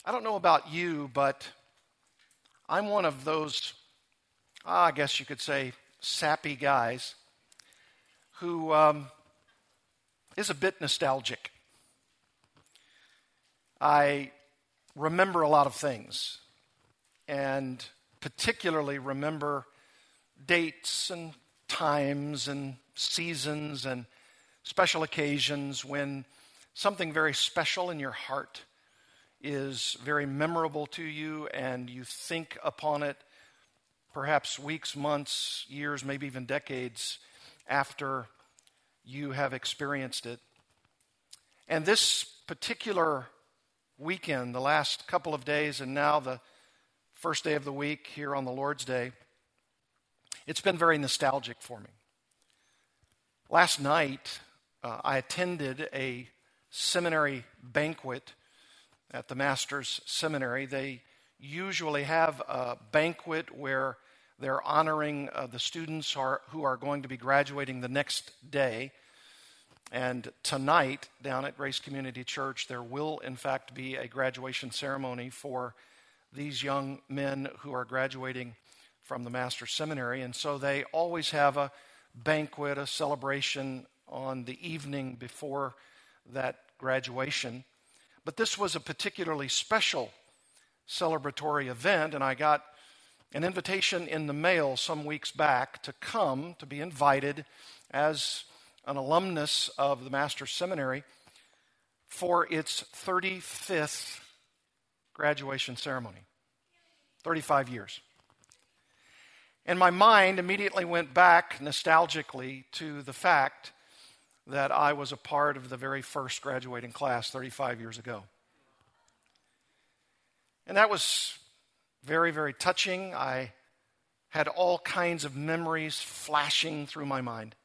I don't know about you, but I'm one of those, I guess you could say, sappy guys who is a bit nostalgic. I remember a lot of things, and particularly remember dates and times and seasons and special occasions when something very special in your heart is very memorable to you, and you think upon it perhaps weeks, months, years, maybe even decades after you have experienced it. And this particular weekend, the last couple of days, and now the first day of the week here on the Lord's Day, it's been very nostalgic for me. Last night, I attended a seminary banquet at the Master's Seminary. They usually have a banquet where they're honoring the students who are going to be graduating the next day. And tonight, down at Grace Community Church, there will in fact be a graduation ceremony for these young men who are graduating from the Master's Seminary. And so they always have a banquet, a celebration on the evening before that graduation. But this was a particularly special celebratory event, and I got an invitation in the mail some weeks back to be invited as an alumnus of the Master's Seminary for its 35th graduation ceremony. 35 years. And my mind immediately went back nostalgically to the fact that I was a part of the very first graduating class 35 years ago. And that was very, very touching. I had all kinds of memories flashing through my mind.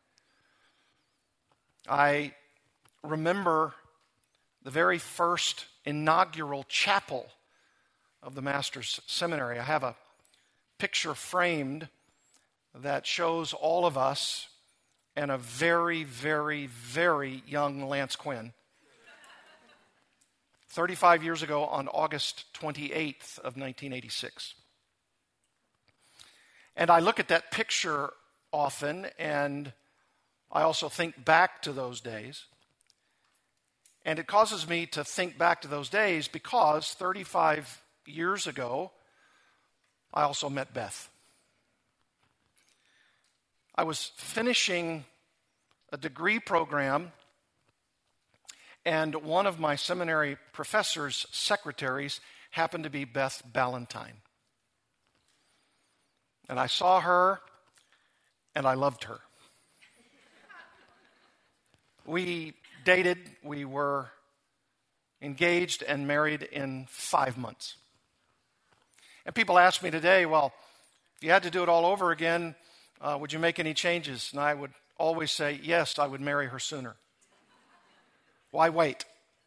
I remember the very first inaugural chapel of the Master's Seminary. I have a picture framed that shows all of us and a very, very, very young Lance Quinn. 35 years ago on August 28th of 1986. And I look at that picture often, and I also think back to those days. And it causes me to think back to those days because 35 years ago, I also met Beth. I was finishing a degree program, and one of my seminary professor's secretaries happened to be Beth Ballantyne. And I saw her, and I loved her. We dated, we were engaged and married in 5 months. And people ask me today, well, if you had to do it all over again, would you make any changes? And I would always say, yes, I would marry her sooner. Why wait?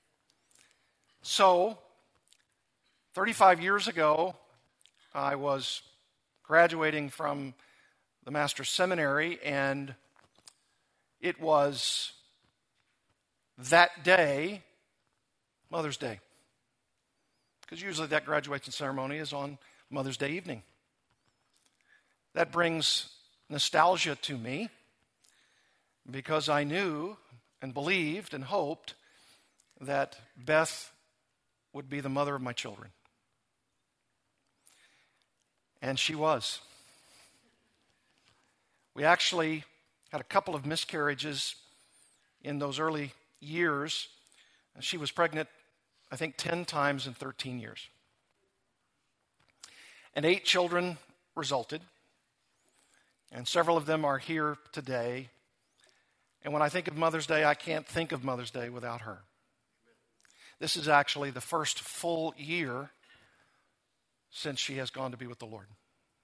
So, 35 years ago, I was graduating from the Master's Seminary, and it was that day, Mother's Day. Because usually that graduation ceremony is on Mother's Day evening. That brings nostalgia to me because I knew and believed and hoped that Beth would be the mother of my children. And she was. We actually had a couple of miscarriages in those early years. She was pregnant, I think, 10 times in 13 years. And 8 children resulted. And several of them are here today. And when I think of Mother's Day, I can't think of Mother's Day without her. This is actually the first full year since she has gone to be with the Lord.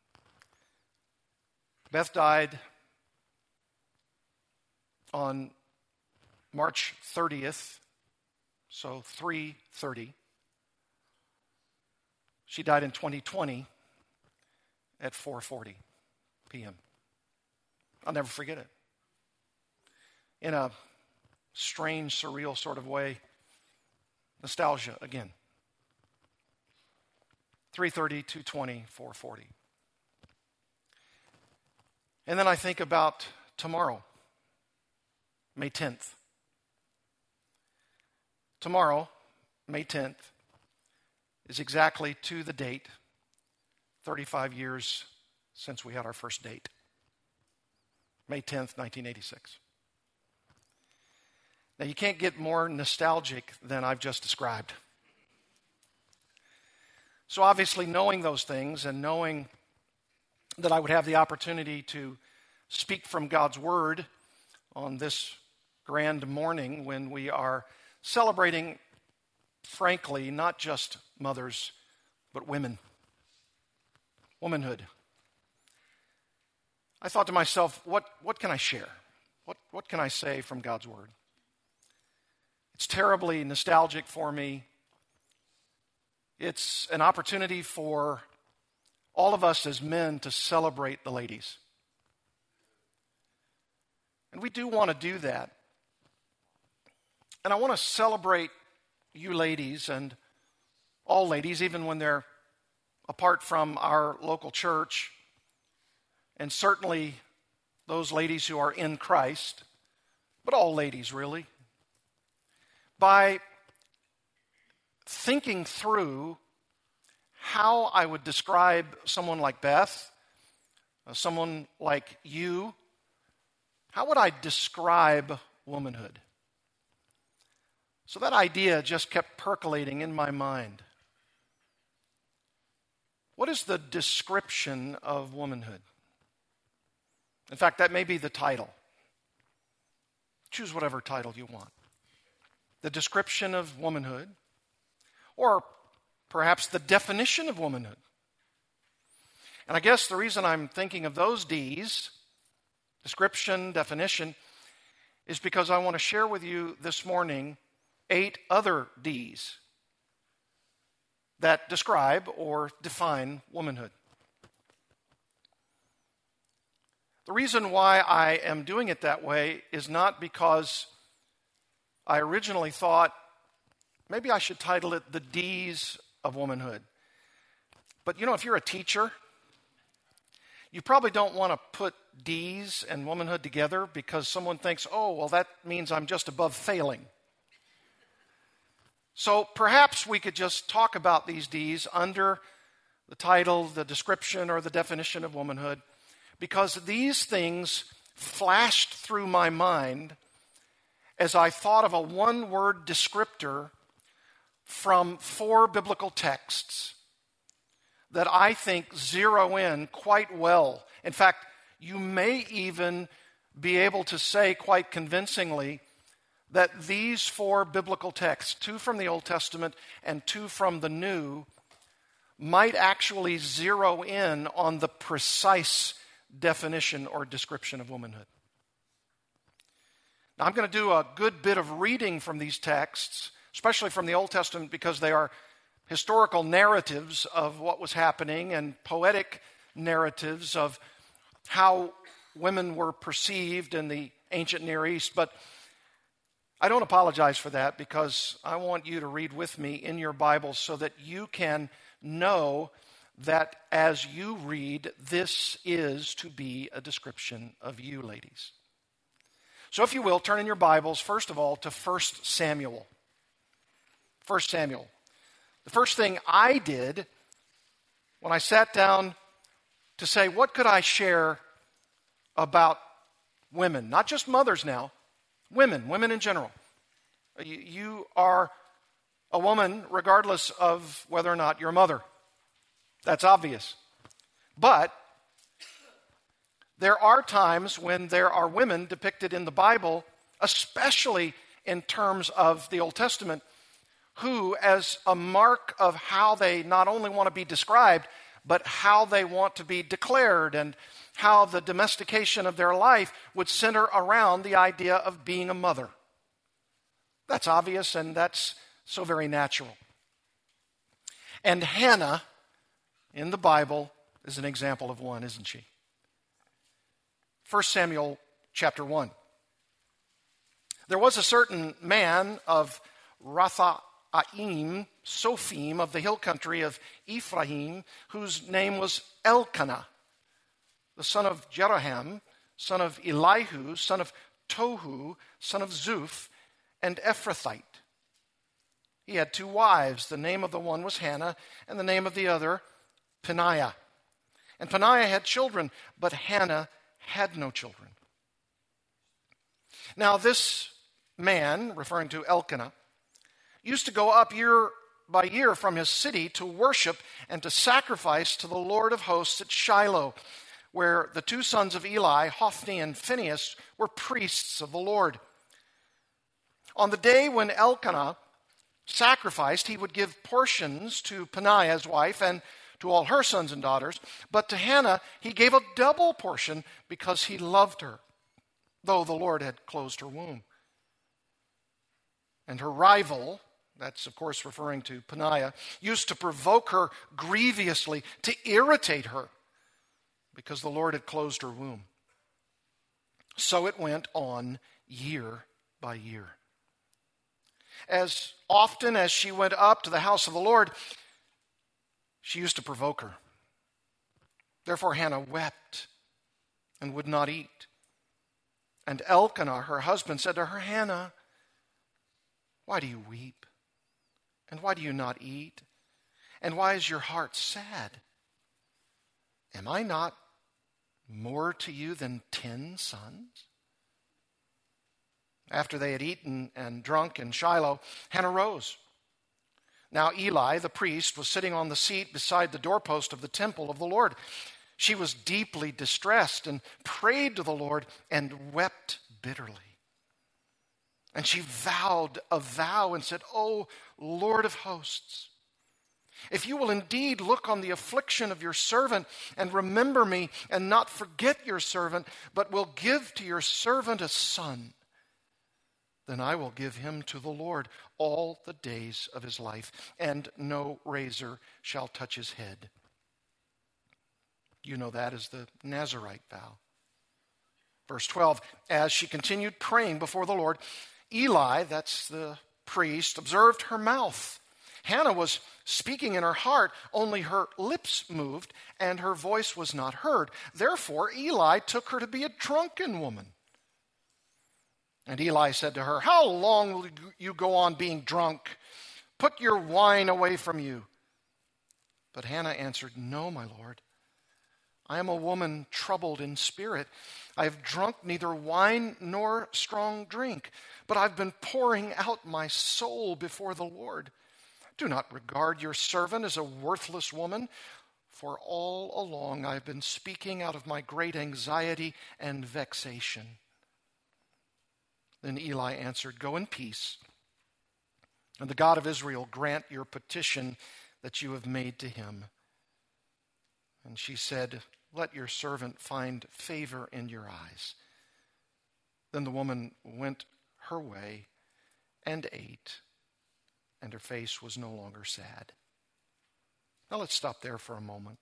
Beth died on March 30th, so 3:30. She died in 2020 at 4:40 p.m. I'll never forget it. In a strange, surreal sort of way, nostalgia again. 3:30, 2:20, 4:40. And then I think about tomorrow, May 10th. Tomorrow, May 10th, is exactly to the date 35 years since we had our first date. May 10th, 1986. Now, you can't get more nostalgic than I've just described. So obviously, knowing those things and knowing that I would have the opportunity to speak from God's Word on this grand morning when we are celebrating, frankly, not just mothers, but women. Womanhood. I thought to myself, what can I share? What can I say from God's Word? It's terribly nostalgic for me. It's an opportunity for all of us as men to celebrate the ladies. And we do want to do that. And I want to celebrate you ladies and all ladies, even when they're apart from our local church, and certainly those ladies who are in Christ, but all ladies really, by thinking through how I would describe someone like Beth, someone like you. How would I describe womanhood? So that idea just kept percolating in my mind. What is the description of womanhood? In fact, that may be the title. Choose whatever title you want. The description of womanhood, or perhaps the definition of womanhood. And I guess the reason I'm thinking of those D's, description, definition, is because I want to share with you this morning 8 other D's that describe or define womanhood. The reason why I am doing it that way is not because I originally thought maybe I should title it The D's of Womanhood. But you know, if you're a teacher, you probably don't want to put D's and womanhood together because someone thinks, oh, well, that means I'm just above failing. So perhaps we could just talk about these D's under the title, the description, or the definition of womanhood, because these things flashed through my mind as I thought of a one-word descriptor from 4 biblical texts that I think zero in quite well. In fact, you may even be able to say quite convincingly that these 4 biblical texts, 2 from the Old Testament and 2 from the New, might actually zero in on the precise definition or description of womanhood. Now, I'm going to do a good bit of reading from these texts, especially from the Old Testament, because they are historical narratives of what was happening and poetic narratives of how women were perceived in the ancient Near East. But I don't apologize for that, because I want you to read with me in your Bibles so that you can know that as you read, this is to be a description of you, ladies. So if you will, turn in your Bibles, first of all, to 1 Samuel. 1 Samuel. The first thing I did when I sat down to say, what could I share about women? Not just mothers now, women in general. You are a woman regardless of whether or not you're a mother. That's obvious. But there are times when there are women depicted in the Bible, especially in terms of the Old Testament, who, as a mark of how they not only want to be described, but how they want to be declared and how the domestication of their life would center around the idea of being a mother. That's obvious, and that's so very natural. And Hannah in the Bible is an example of one, isn't she? 1 Samuel chapter 1. There was a certain man of Aim, Sophim of the hill country of Ephraim, whose name was Elkanah, the son of Jeroham, son of Elihu, son of Tohu, son of Zuph, and Ephrathite. He had 2 wives. The name of the one was Hannah, and the name of the other, Peninnah. And Peninnah had children, but Hannah had no children. Now this man, referring to Elkanah, used to go up year by year from his city to worship and to sacrifice to the Lord of hosts at Shiloh, where the 2 sons of Eli, Hophni and Phinehas, were priests of the Lord. On the day when Elkanah sacrificed, he would give portions to Peninnah, his wife, and to all her sons and daughters. But to Hannah he gave a double portion because he loved her, though the Lord had closed her womb. And her rival, that's of course referring to Peninnah, used to provoke her grievously, to irritate her, because the Lord had closed her womb. So it went on year by year. As often as she went up to the house of the Lord, she used to provoke her. Therefore Hannah wept and would not eat. And Elkanah, her husband, said to her, Hannah, why do you weep? And why do you not eat? And why is your heart sad? Am I not more to you than 10 sons? After they had eaten and drunk in Shiloh, Hannah rose. Now Eli, the priest, was sitting on the seat beside the doorpost of the temple of the Lord. She was deeply distressed and prayed to the Lord and wept bitterly. And she vowed a vow and said, O Lord of hosts, if you will indeed look on the affliction of your servant and remember me and not forget your servant, but will give to your servant a son, then I will give him to the Lord all the days of his life, and no razor shall touch his head. You know that as the Nazirite vow. Verse 12, as she continued praying before the Lord, Eli, that's the priest, observed her mouth. Hannah was speaking in her heart, only her lips moved, and her voice was not heard. Therefore Eli took her to be a drunken woman. And Eli said to her, how long will you go on being drunk? Put your wine away from you. But Hannah answered, no, my lord. I am a woman troubled in spirit. I have drunk neither wine nor strong drink, but I've been pouring out my soul before the Lord. Do not regard your servant as a worthless woman, for all along I've been speaking out of my great anxiety and vexation. Then Eli answered, go in peace, and the God of Israel grant your petition that you have made to him. And she said, let your servant find favor in your eyes. Then the woman went her way and ate, and her face was no longer sad. Now let's stop there for a moment.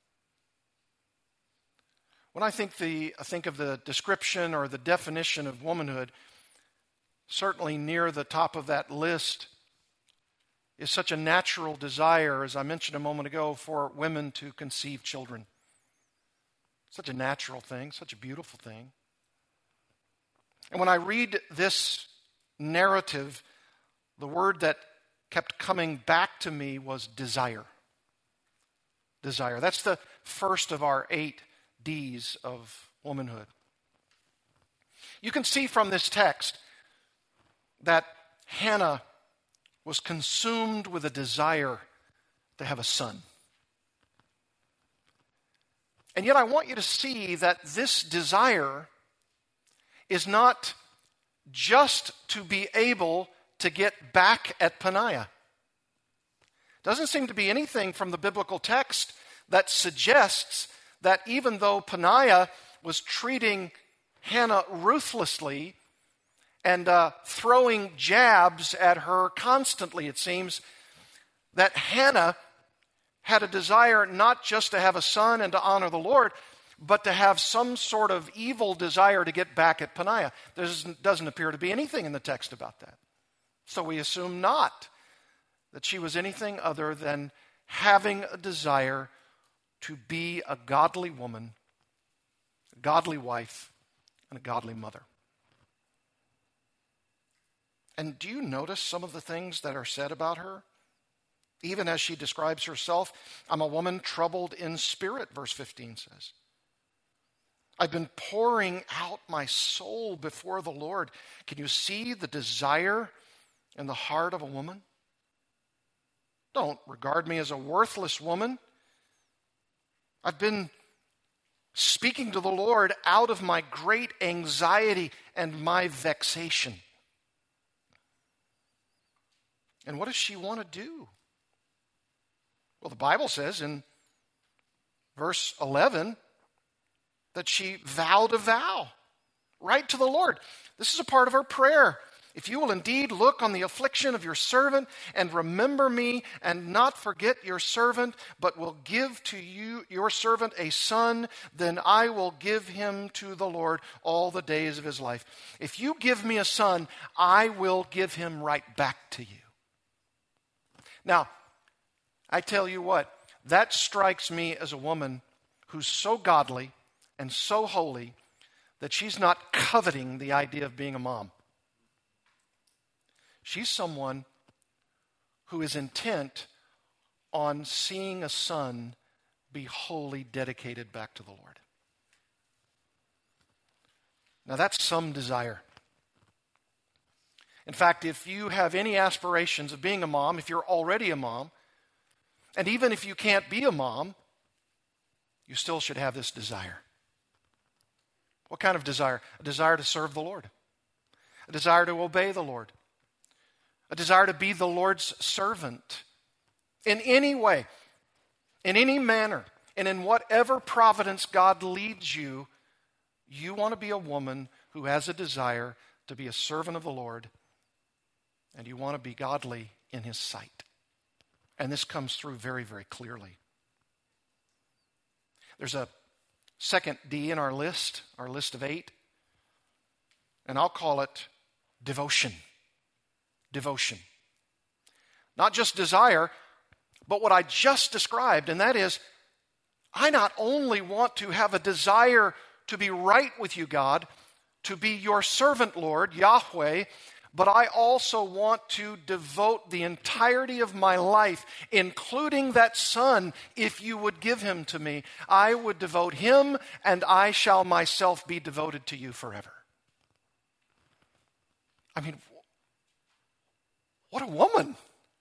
When I think of the description or the definition of womanhood, certainly near the top of that list is such a natural desire, as I mentioned a moment ago, for women to conceive children. Such a natural thing, such a beautiful thing. And when I read this narrative, the word that kept coming back to me was desire. Desire. That's the first of our 8 D's of womanhood. You can see from this text that Hannah was consumed with a desire to have a son. And yet I want you to see that this desire is not just to be able to get back at Peninnah. Doesn't seem to be anything from the biblical text that suggests that even though Peninnah was treating Hannah ruthlessly and throwing jabs at her constantly, it seems, that Hannah had a desire not just to have a son and to honor the Lord, but to have some sort of evil desire to get back at Peninnah. There doesn't appear to be anything in the text about that. So we assume not that she was anything other than having a desire to be a godly woman, a godly wife, and a godly mother. And do you notice some of the things that are said about her? Even as she describes herself, I'm a woman troubled in spirit, verse 15 says. I've been pouring out my soul before the Lord. Can you see the desire in the heart of a woman? Don't regard me as a worthless woman. I've been speaking to the Lord out of my great anxiety and my vexation. And what does she want to do? Well, the Bible says in verse 11 that she vowed a vow right to the Lord. This is a part of her prayer. If you will indeed look on the affliction of your servant and remember me and not forget your servant, but will give to you, your servant, a son, then I will give him to the Lord all the days of his life. If you give me a son, I will give him right back to you. Now, I tell you what, that strikes me as a woman who's so godly and so holy that she's not coveting the idea of being a mom. She's someone who is intent on seeing a son be wholly dedicated back to the Lord. Now that's some desire. In fact, if you have any aspirations of being a mom, if you're already a mom, and even if you can't be a mom, you still should have this desire. What kind of desire? A desire to serve the Lord. A desire to obey the Lord. A desire to be the Lord's servant. In any way, in any manner, and in whatever providence God leads you, you want to be a woman who has a desire to be a servant of the Lord, and you want to be godly in His sight. And this comes through very, very clearly. There's a second D in our list of 8, and I'll call it devotion. Devotion. Not just desire, but what I just described, and that is, I not only want to have a desire to be right with you, God, to be your servant, Lord, Yahweh, but I also want to devote the entirety of my life, including that son, if you would give him to me. I would devote him, and I shall myself be devoted to you forever. I mean, what a woman.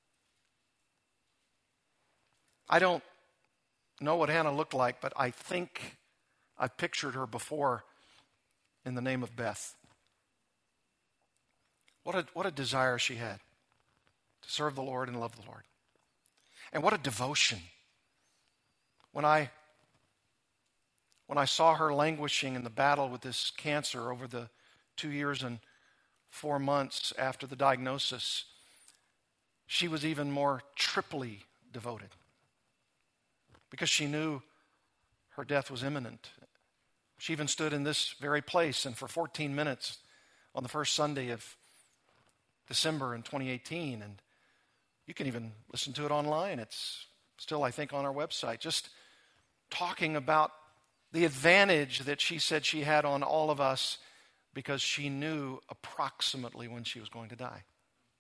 I don't know what Hannah looked like, but I think I've pictured her before in the name of Beth. What a desire she had to serve the Lord and love the Lord. And what a devotion. When I saw her languishing in the battle with this cancer over the 2 years and 4 months after the diagnosis, she was even more triply devoted because she knew her death was imminent. She even stood in this very place and for 14 minutes on the first Sunday of December in 2018, and you can even listen to it online. It's still, I think, on our website, just talking about the advantage that she said she had on all of us because she knew approximately when she was going to die.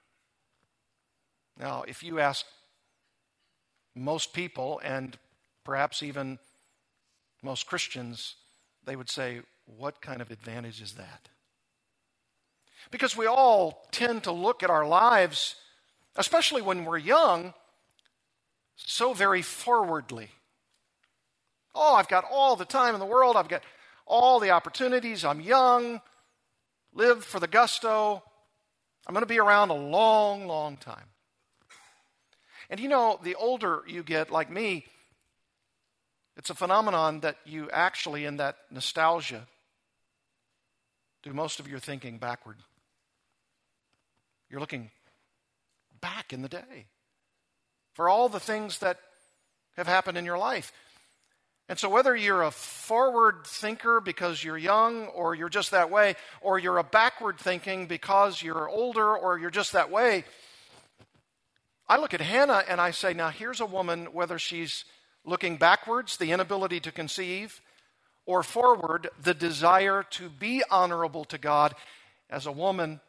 Now, if you ask most people, and perhaps even most Christians, they would say, what kind of advantage is that? Because we all tend to look at our lives, especially when we're young, so very forwardly. Oh, I've got all the time in the world. I've got all the opportunities. I'm young. Live for the gusto. I'm going to be around a long, long time. And you know, the older you get, like me, it's a phenomenon that you actually, in that nostalgia, do most of your thinking backward. You're looking back in the day for all the things that have happened in your life. And so whether you're a forward thinker because you're young or you're just that way, or you're a backward thinking because you're older or you're just that way, I look at Hannah and I say, now here's a woman, whether she's looking backwards, the inability to conceive, or forward, the desire to be honorable to God. As a woman,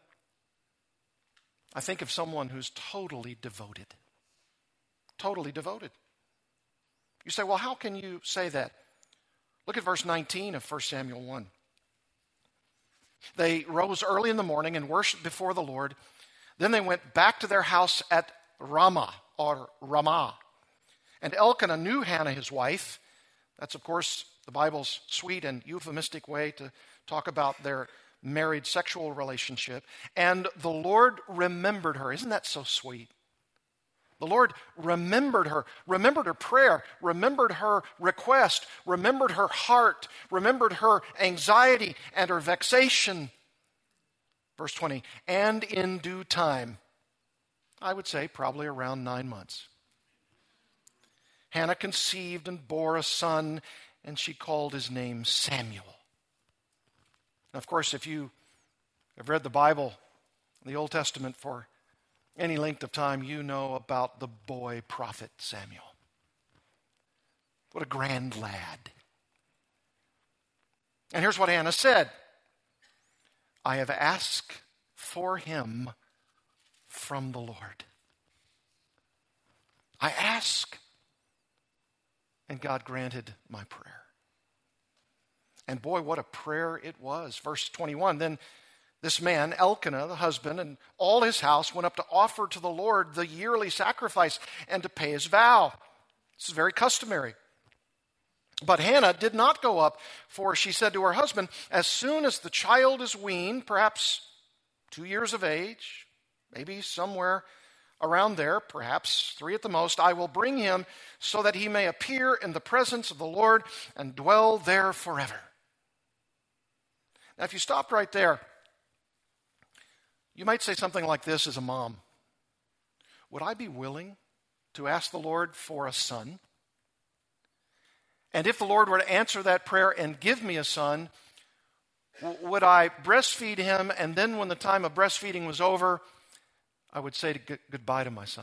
I think of someone who's totally devoted. Totally devoted. You say, well, how can you say that? Look at verse 19 of 1 Samuel 1. They rose early in the morning and worshiped before the Lord. Then they went back to their house at Ramah, or Ramah. And Elkanah knew Hannah, his wife. That's, of course, the Bible's sweet and euphemistic way to talk about their married sexual relationship. And the Lord remembered her. Isn't that so sweet? The Lord remembered her prayer, remembered her request, remembered her heart, remembered her anxiety and her vexation. Verse 20, and in due time, I would say probably around 9 months, Hannah conceived and bore a son, and she called his name Samuel. Now, of course, if you have read the Bible, the Old Testament, for any length of time, you know about the boy prophet Samuel. What a grand lad. And here's what Hannah said. I have asked for him from the Lord. I ask, and God granted my prayer. And boy, what a prayer it was. Verse 21, then this man, Elkanah, the husband, and all his house went up to offer to the Lord the yearly sacrifice and to pay his vow. This is very customary. But Hannah did not go up, for she said to her husband, as soon as the child is weaned, perhaps 2 years of age, maybe somewhere around there, perhaps 3 at the most, I will bring him so that he may appear in the presence of the Lord and dwell there forever. Now, if you stopped right there, you might say something like this as a mom. Would I be willing to ask the Lord for a son? And if the Lord were to answer that prayer and give me a son, would I breastfeed him, and then when the time of breastfeeding was over, I would say goodbye to my son?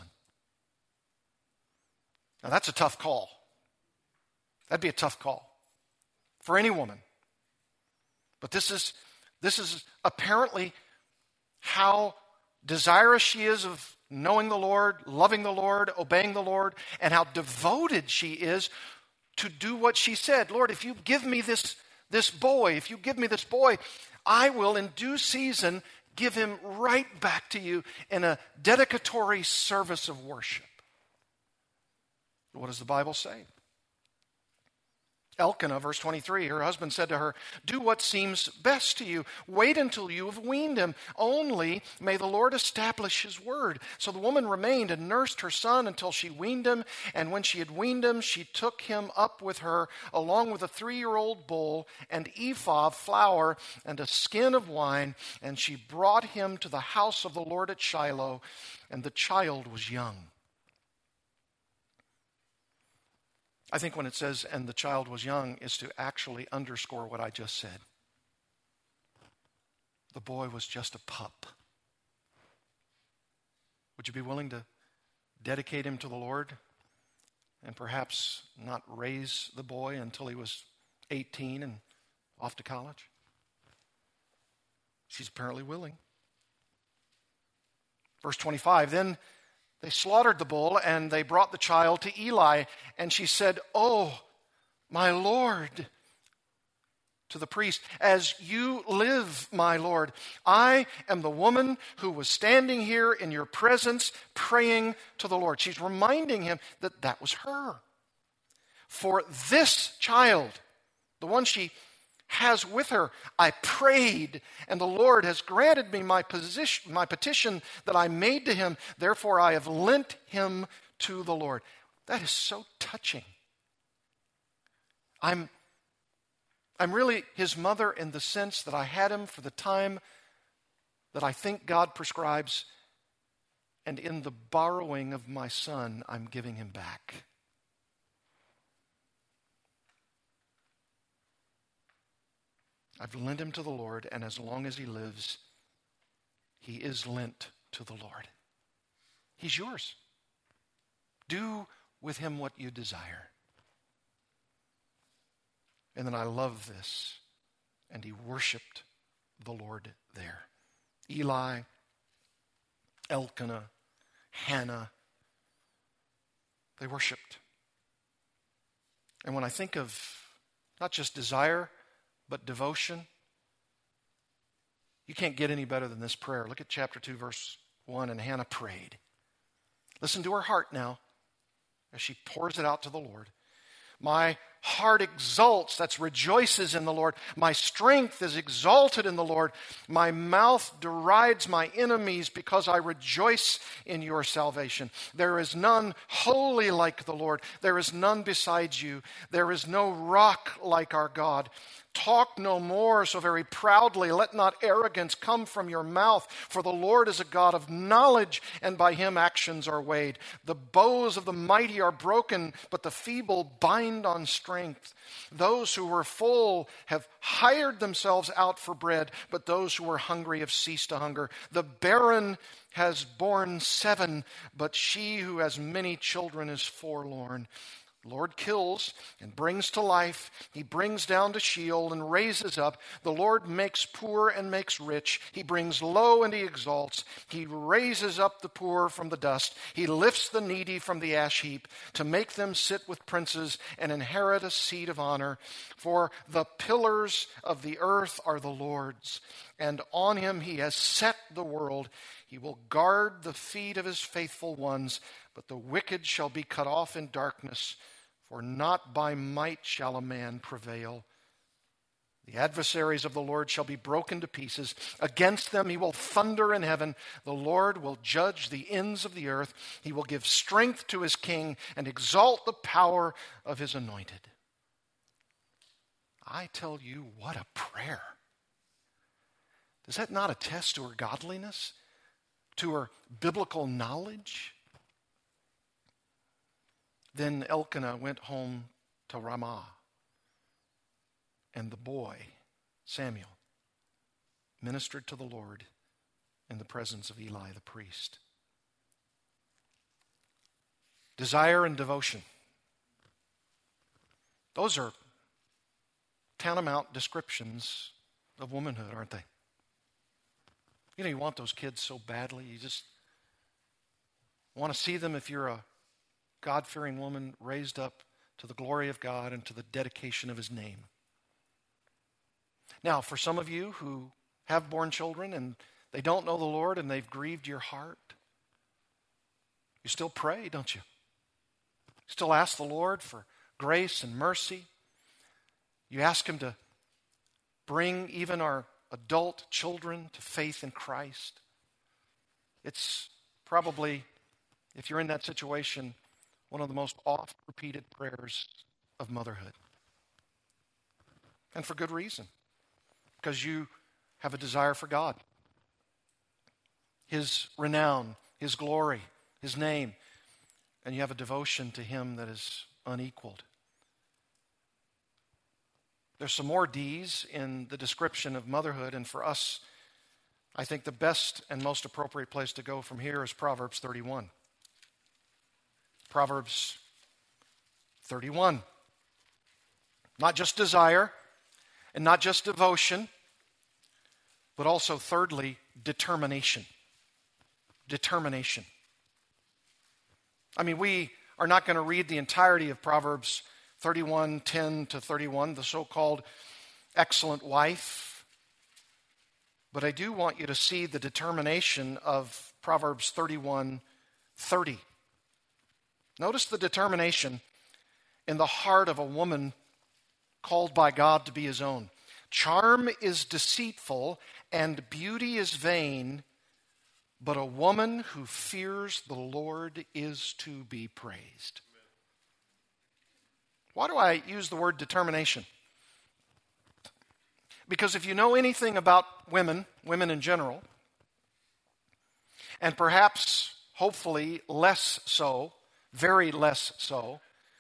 Now that's a tough call. That'd be a tough call for any woman. But this is apparently how desirous she is of knowing the Lord, loving the Lord, obeying the Lord, and how devoted she is to do what she said. Lord, if you give me this boy, I will in due season give him right back to you in a dedicatory service of worship. What does the Bible say? Elkanah, verse 23, her husband said to her, do what seems best to you. Wait until you have weaned him. Only may the Lord establish his word. So the woman remained and nursed her son until she weaned him. And when she had weaned him, she took him up with her, along with a 3-year-old bull, and ephah of flour, and a skin of wine. And she brought him to the house of the Lord at Shiloh, and the child was young. I think when it says, and the child was young, is to actually underscore what I just said. The boy was just a pup. Would you be willing to dedicate him to the Lord and perhaps not raise the boy until he was 18 and off to college? She's apparently willing. Verse 25, then they slaughtered the bull, and they brought the child to Eli. And she said, oh, my Lord, to the priest, as you live, my Lord, I am the woman who was standing here in your presence praying to the Lord. She's reminding him that that was her. For this child, the one she has with her, I prayed, and the Lord has granted me my petition that I made to him. Therefore, I have lent him to the Lord. That is so touching. I'm really his mother in the sense that I had him for the time that I think God prescribes, and in the borrowing of my son, I'm giving him back. I've lent him to the Lord, and as long as he lives, he is lent to the Lord. He's yours. Do with him what you desire. And then I love this. And he worshiped the Lord there. Eli, Elkanah, Hannah, they worshiped. And when I think of not just desire, but devotion, you can't get any better than this prayer. Look at chapter 2, verse 1. And Hannah prayed. Listen to her heart now as she pours it out to the Lord. My heart exults, that's rejoices in the Lord. My strength is exalted in the Lord. My mouth derides my enemies because I rejoice in your salvation. There is none holy like the Lord. There is none besides you. There is no rock like our God. Talk no more so very proudly. Let not arrogance come from your mouth. For the Lord is a God of knowledge, and by him actions are weighed. The bows of the mighty are broken, but the feeble bind on strength. Those who were full have hired themselves out for bread, but those who were hungry have ceased to hunger. The barren has borne 7, but she who has many children is forlorn. The Lord kills and brings to life. He brings down to Sheol and raises up. The Lord makes poor and makes rich. He brings low and he exalts. He raises up the poor from the dust. He lifts the needy from the ash heap to make them sit with princes and inherit a seat of honor. For the pillars of the earth are the Lord's, and on him he has set the world. He will guard the feet of his faithful ones, but the wicked shall be cut off in darkness. For not by might shall a man prevail. The adversaries of the Lord shall be broken to pieces. Against them he will thunder in heaven. The Lord will judge the ends of the earth. He will give strength to his king and exalt the power of his anointed. I tell you, what a prayer. Does that not attest to her godliness? To her biblical knowledge? Then Elkanah went home to Ramah, and the boy, Samuel, ministered to the Lord in the presence of Eli the priest. Desire and devotion. Those are tantamount descriptions of womanhood, aren't they? You know, you want those kids so badly. You just want to see them, if you're a God-fearing woman, raised up to the glory of God and to the dedication of his name. Now, for some of you who have born children and they don't know the Lord and they've grieved your heart, you still pray, don't you? Still ask the Lord for grace and mercy. You ask him to bring even our adult children to faith in Christ. It's probably, if you're in that situation, one of the most oft-repeated prayers of motherhood. And for good reason. Because you have a desire for God. His renown, his glory, his name. And you have a devotion to him that is unequaled. There's some more D's in the description of motherhood, and for us, I think the best and most appropriate place to go from here is Proverbs 31. Proverbs 31. Not just desire and not just devotion, but also, thirdly, determination. Determination. I mean, we are not going to read the entirety of Proverbs 31, 10 to 31, the so-called excellent wife. But I do want you to see the determination of Proverbs 31, 30. Notice the determination in the heart of a woman called by God to be his own. Charm is deceitful and beauty is vain, but a woman who fears the Lord is to be praised. Why do I use the word determination? Because if you know anything about women in general, and perhaps, hopefully, less so, very less so,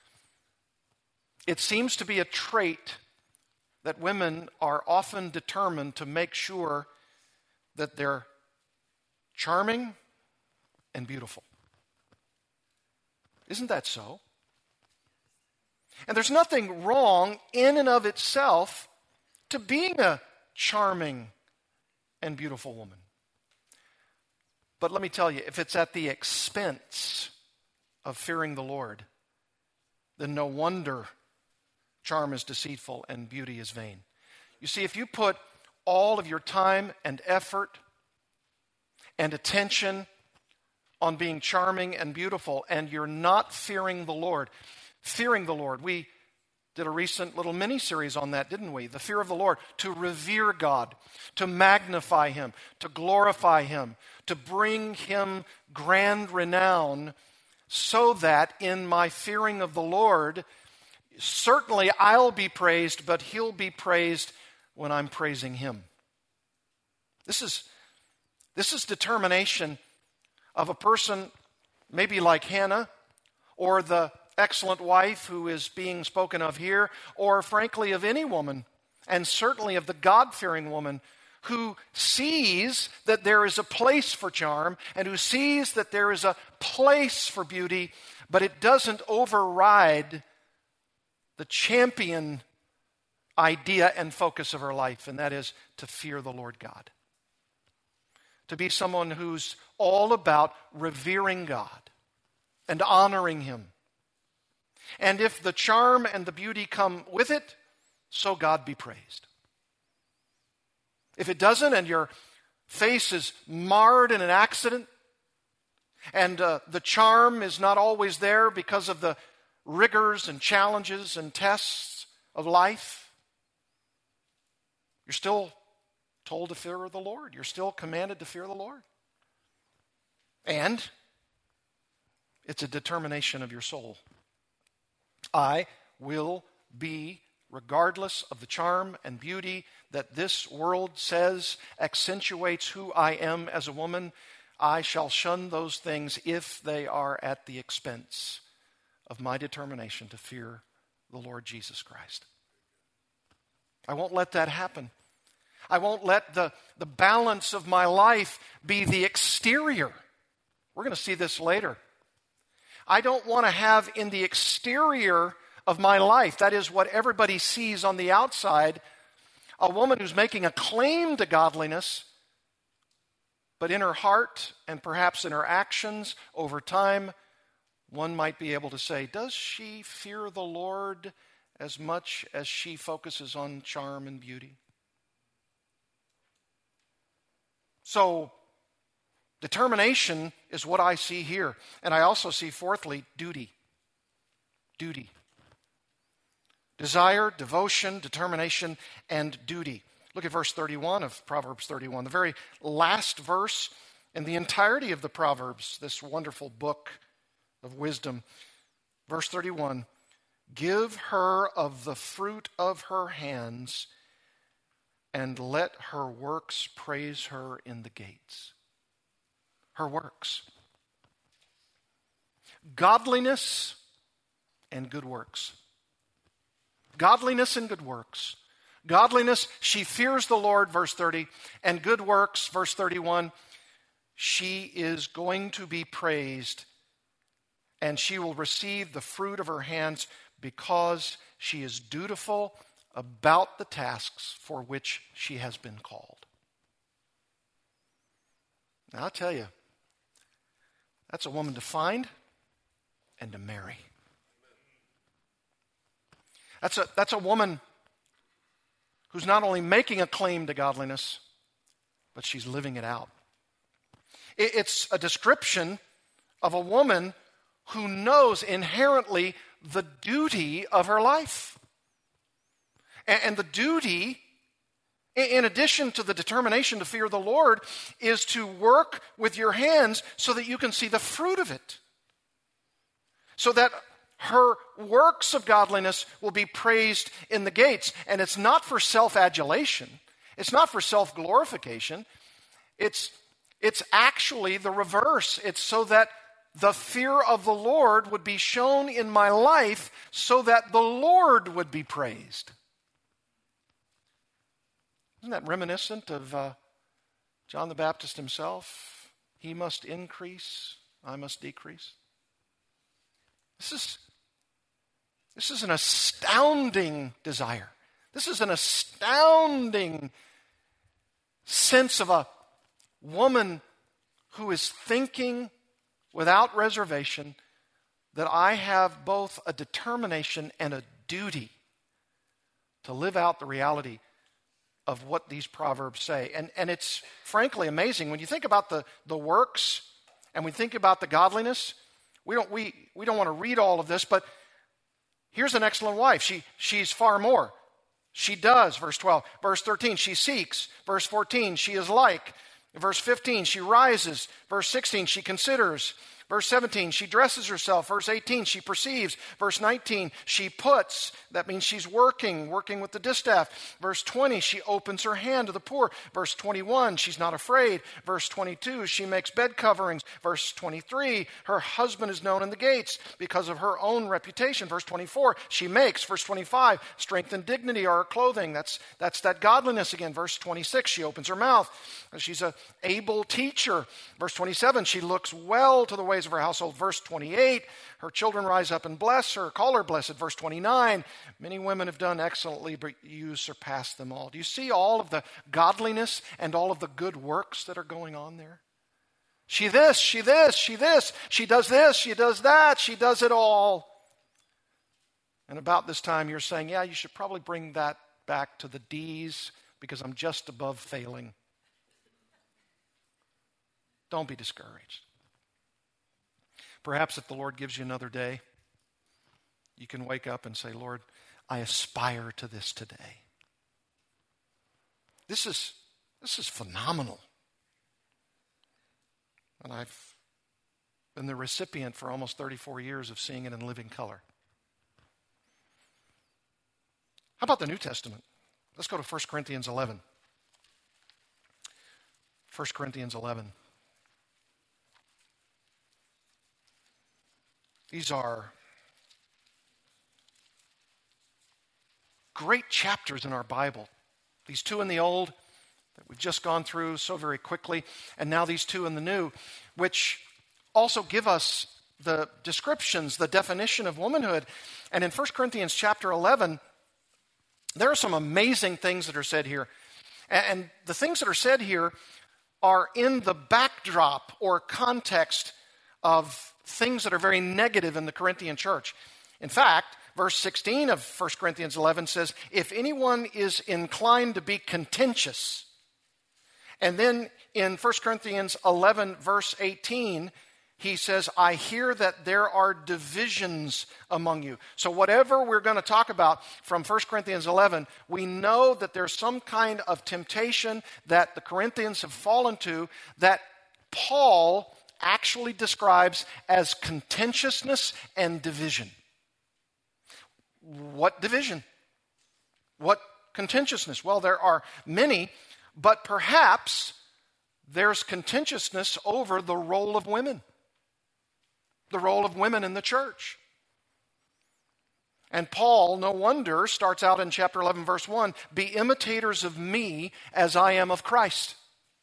it seems to be a trait that women are often determined to make sure that they're charming and beautiful. Isn't that so? And there's nothing wrong in and of itself to being a charming and beautiful woman. But let me tell you, if it's at the expense of fearing the Lord, then no wonder charm is deceitful and beauty is vain. You see, if you put all of your time and effort and attention on being charming and beautiful, and you're not fearing the Lord, we did a recent little mini-series on that, didn't we? The fear of the Lord, to revere God, to magnify Him, to glorify Him, to bring Him grand renown, so that in my fearing of the Lord, certainly I'll be praised, but He'll be praised when I'm praising Him. This is determination of a person maybe like Hannah, or the excellent wife who is being spoken of here, or frankly of any woman, and certainly of the God-fearing woman who sees that there is a place for charm and who sees that there is a place for beauty, but it doesn't override the champion idea and focus of her life, and that is to fear the Lord God. To be someone who's all about revering God and honoring Him. And if the charm and the beauty come with it, so God be praised. If it doesn't, and your face is marred in an accident, and the charm is not always there because of the rigors and challenges and tests of life, you're still told to fear the Lord. You're still commanded to fear the Lord. And it's a determination of your soul. I will be, regardless of the charm and beauty that this world says accentuates who I am as a woman, I shall shun those things if they are at the expense of my determination to fear the Lord Jesus Christ. I won't let that happen. I won't let the balance of my life be the exterior. We're going to see this later. I don't want to have in the exterior of my life, that is what everybody sees on the outside, a woman who's making a claim to godliness, but in her heart and perhaps in her actions over time, one might be able to say, does she fear the Lord as much as she focuses on charm and beauty? So, determination is what I see here. And I also see, fourthly, duty. Duty. Desire, devotion, determination, and duty. Look at verse 31 of Proverbs 31, the very last verse in the entirety of the Proverbs, this wonderful book of wisdom. Verse 31, give her of the fruit of her hands, and let her works praise her in the gates. Her works. Godliness and good works. Godliness and good works. Godliness, she fears the Lord, verse 30, and good works, verse 31, she is going to be praised, and she will receive the fruit of her hands because she is dutiful about the tasks for which she has been called. Now, I'll tell you, that's a woman to find and to marry. That's a woman who's not only making a claim to godliness, but she's living it out. It's a description of a woman who knows inherently the duty of her life. And the duty, in addition to the determination to fear the Lord, is to work with your hands so that you can see the fruit of it. So that her works of godliness will be praised in the gates. And it's not for self-adulation. It's not for self-glorification. It's actually the reverse. It's so that the fear of the Lord would be shown in my life so that the Lord would be praised. Isn't that reminiscent of John the Baptist himself? He must increase, I must decrease. This is an astounding desire. This is an astounding sense of a woman who is thinking without reservation that I have both a determination and a duty to live out the reality of what these proverbs say. And it's frankly amazing. When you think about the works and we think about the godliness, we don't want to read all of this, but here's an excellent wife. She's far more. She does, verse 12. Verse 13, she seeks. Verse 14, she is like. Verse 15, she rises. Verse 16, she considers. Verse 17, she dresses herself. Verse 18, she perceives. Verse 19, she puts. That means she's working with the distaff. Verse 20, she opens her hand to the poor. Verse 21, she's not afraid. Verse 22, she makes bed coverings. Verse 23, her husband is known in the gates because of her own reputation. Verse 24, she makes. Verse 25, strength and dignity are her clothing. That's that godliness again. Verse 26, she opens her mouth. She's an able teacher. Verse 27, she looks well to the ways of her household. Verse 28, her children rise up and bless her, call her blessed. Verse 29, many women have done excellently, but you surpass them all. Do you see all of the godliness and all of the good works that are going on there? She this, she this, she this, she does this, she does that, she does it all. And about this time you're saying, yeah, you should probably bring that back to the D's because I'm just above failing. Don't be discouraged. Perhaps if the Lord gives you another day, you can wake up and say, Lord, I aspire to this today. This is phenomenal. And I've been the recipient for almost 34 years of seeing it in living color. How about the New Testament? Let's go to 1 Corinthians 11. 1 Corinthians 11. These are great chapters in our Bible. These two in the Old that we've just gone through so very quickly, and now these two in the New, which also give us the descriptions, the definition of womanhood. And in 1 Corinthians chapter 11, there are some amazing things that are said here. And the things that are said here are in the backdrop or context of things that are very negative in the Corinthian church. In fact, verse 16 of 1 Corinthians 11 says, if anyone is inclined to be contentious. And then in 1 Corinthians 11, verse 18, he says, I hear that there are divisions among you. So whatever we're going to talk about from 1 Corinthians 11, we know that there's some kind of temptation that the Corinthians have fallen to that Paul actually describes as contentiousness and division. What division? What contentiousness? Well, there are many, but perhaps there's contentiousness over the role of women. The role of women in the church. And Paul, no wonder, starts out in chapter 11, verse 1, be imitators of me as I am of Christ.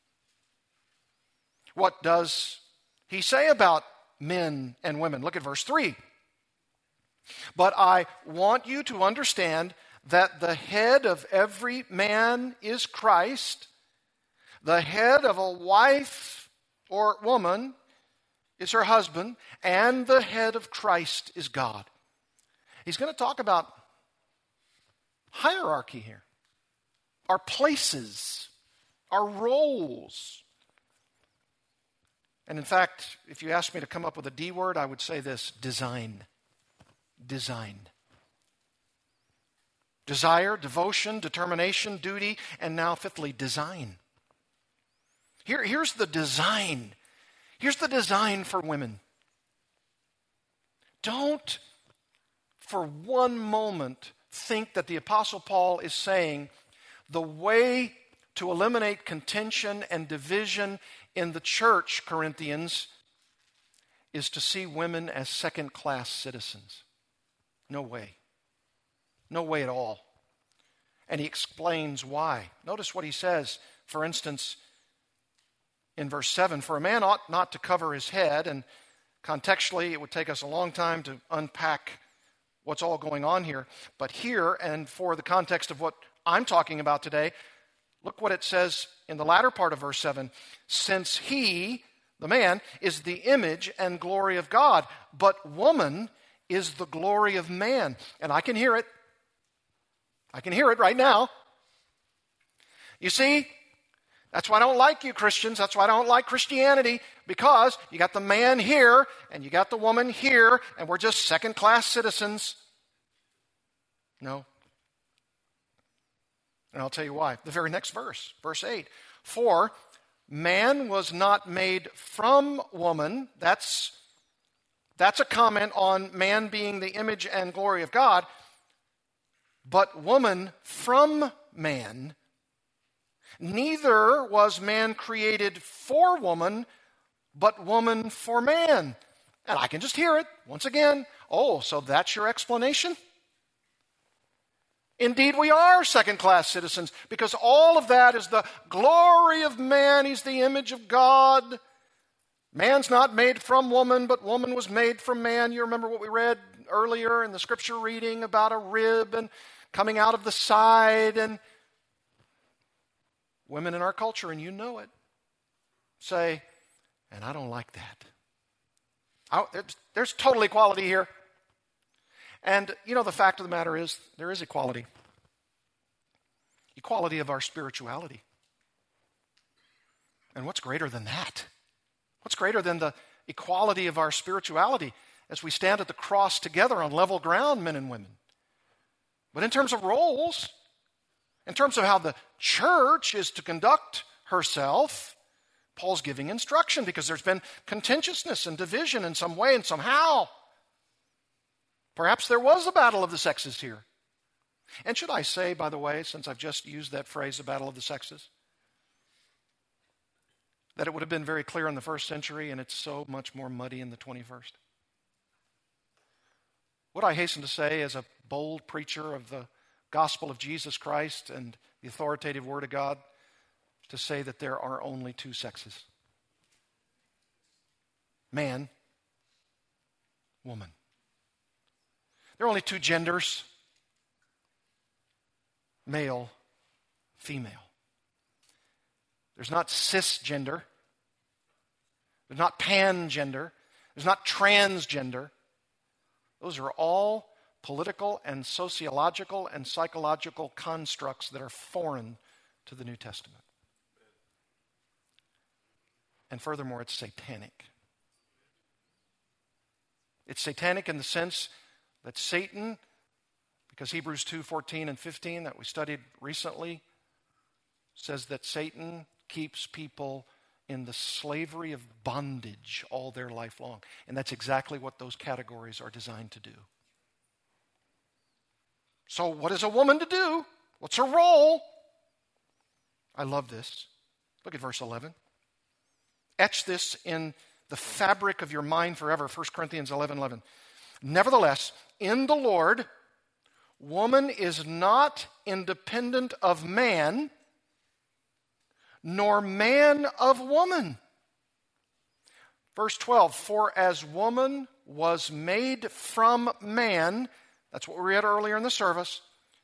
What does he say about men and women? Look at verse 3. But I want you to understand that the head of every man is Christ. The head of a wife or woman is her husband, and the head of Christ is God. He's going to talk about hierarchy here. Our places, our roles. And in fact, if you asked me to come up with a D word, I would say this: design. Design. Desire, devotion, determination, duty, and now fifthly, design. Here's the design. Here's the design for women. Don't for one moment think that the Apostle Paul is saying the way to eliminate contention and division in the church, Corinthians, is to see women as second-class citizens. No way. No way at all. And he explains why. Notice what he says, for instance, in verse 7, for a man ought not to cover his head, and Contextually, it would take us a long time to unpack what's all going on here. But here, and for the context of what I'm talking about today, look what it says in the latter part of verse 7. Since he, the man, is the image and glory of God, but woman is the glory of man. And I can hear it. I can hear it right now. You see, that's why I don't like you Christians. That's why I don't like Christianity, because you got the man here and you got the woman here, and we're just second-class citizens. No. And I'll tell you why. The very next verse, verse 8. For man was not made from woman. That's a comment on man being the image and glory of God. But woman from man. Neither was man created for woman, but woman for man. And I can just hear it once again. Oh, so that's your explanation? Indeed, we are second-class citizens, because all of that is the glory of man. He's the image of God. Man's not made from woman, but woman was made from man. You remember what we read earlier in the scripture reading about a rib and coming out of the side, and women in our culture, and you know it, say, and I don't like that. There's total equality here. And, you know, the fact of the matter is, there is equality. Equality of our spirituality. And what's greater than that? What's greater than the equality of our spirituality as we stand at the cross together on level ground, men and women? But in terms of roles, in terms of how the church is to conduct herself, Paul's giving instruction, because there's been contentiousness and division in some way and somehow. Perhaps there was a battle of the sexes here. And should I say, by the way, since I've just used that phrase, the battle of the sexes, that it would have been very clear in the first century, and it's so much more muddy in the 21st? What I hasten to say as a bold preacher of the gospel of Jesus Christ and the authoritative word of God, to say that there are only two sexes. Man, woman. There are only two genders. Male, female. There's not cisgender. There's not pangender. There's not transgender. Those are all political and sociological and psychological constructs that are foreign to the New Testament. And furthermore, it's satanic. It's satanic in the sense that Satan, because Hebrews 2:14 and 15 that we studied recently, says that Satan keeps people in the slavery of bondage all their life long. And that's exactly what those categories are designed to do. So what is a woman to do? What's her role? I love this. Look at verse 11. Etch this in the fabric of your mind forever. 1 Corinthians 11:11. Nevertheless, in the Lord, woman is not independent of man, nor man of woman. Verse 12, for as woman was made from man, that's what we read earlier in the service,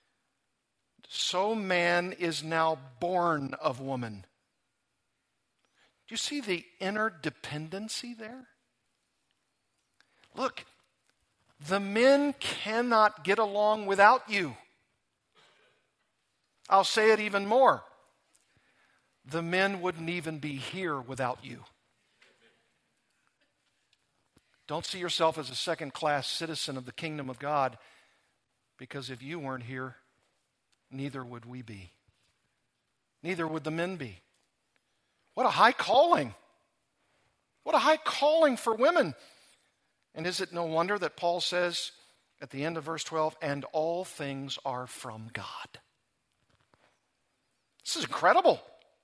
so man is now born of woman. Do you see the interdependency there? Look, the men cannot get along without you. I'll say it even more. The men wouldn't even be here without you. Don't see yourself as a second-class citizen of the kingdom of God, because if you weren't here, neither would we be. Neither would the men be. What a high calling. What a high calling for women. And is it no wonder that Paul says at the end of verse 12, and all things are from God. This is incredible.